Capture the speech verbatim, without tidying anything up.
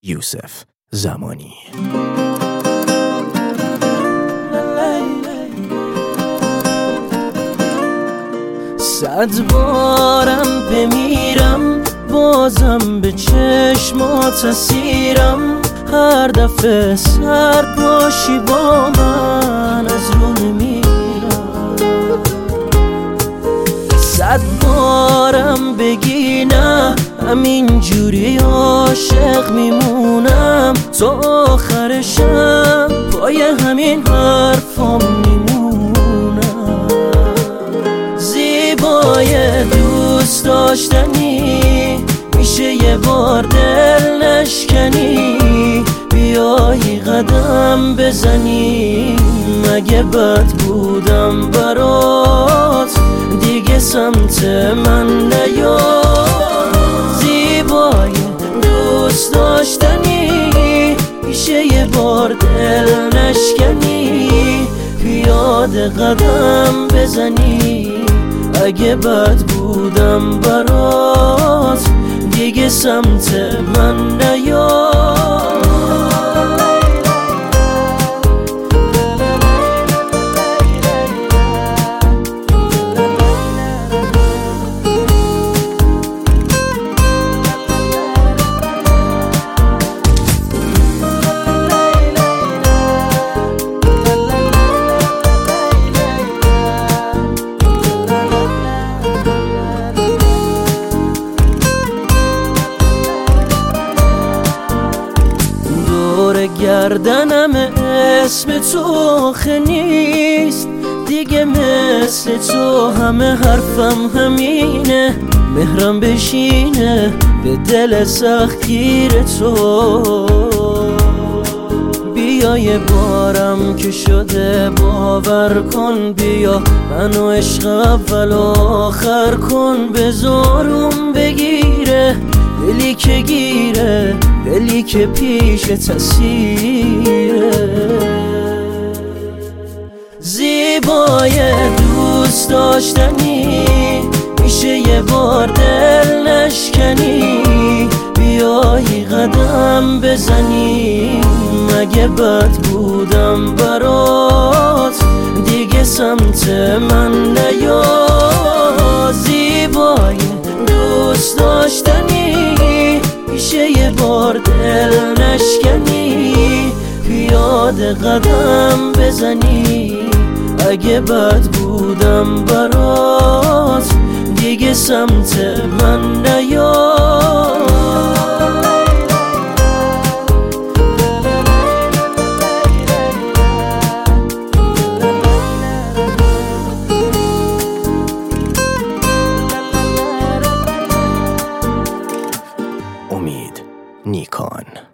یوسف زمانی. صد بارم بمیرم بازم به چشمات اسیرم، هر دفعه سر باشی با من از رو نمیرم. صد بارم بگی نه همین جوری عاشق میمونم، تا آخر شب پای همین حرفام میمونم. زیبای دوست داشتنی میشه یه بار دل نشکنی، بیایی قدم بزنی، مگه بد بودم برات دیگه سمت من نیا. زیبای دوست داشتنی میشه یه بار دل نشکنی، پیاده قدم بزنی، اگه بد بودم برات دیگه سمت من نیا. گردنم اسم تو آخه نیست دیگه، مثل تو همه حرفم همینه، مهرم بشینه به دل سختگیر تو. بیا یه بارم که شده باور کن، بیا منو عشق اول آخر کن، به زارم بگیره دلی که گیره، دلی که پیش تسیره. زیبای دوست داشتنی میشه یه بار دل نشکنی، بیایی قدم بزنی، مگه بد بودم برات دیگه سمت من نیا. زیبای دوست داشتنی میشه یه بار دل نشکنی، پیاده قدم بزنی، اگه بد بودم برات دیگه سمت من نیا. امید نیکان.